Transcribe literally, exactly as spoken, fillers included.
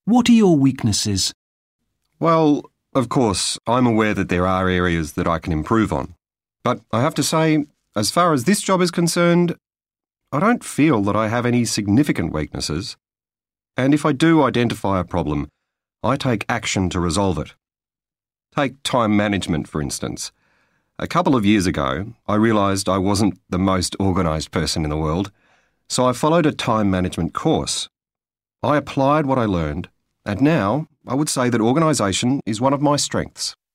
What are your weaknesses? Well, of course, I'm aware that there are areas that I can improve on. But I have to say, as far as this job is concerned, I don't feel that I have any significant weaknesses. And if I do identify a problem, I take action to resolve it. Take time management, for instance. A couple of years ago, I realised I wasn't the most organised person in the world, so I followed a time management course. I applied what I learned, and now I would say that organisation is one of my strengths.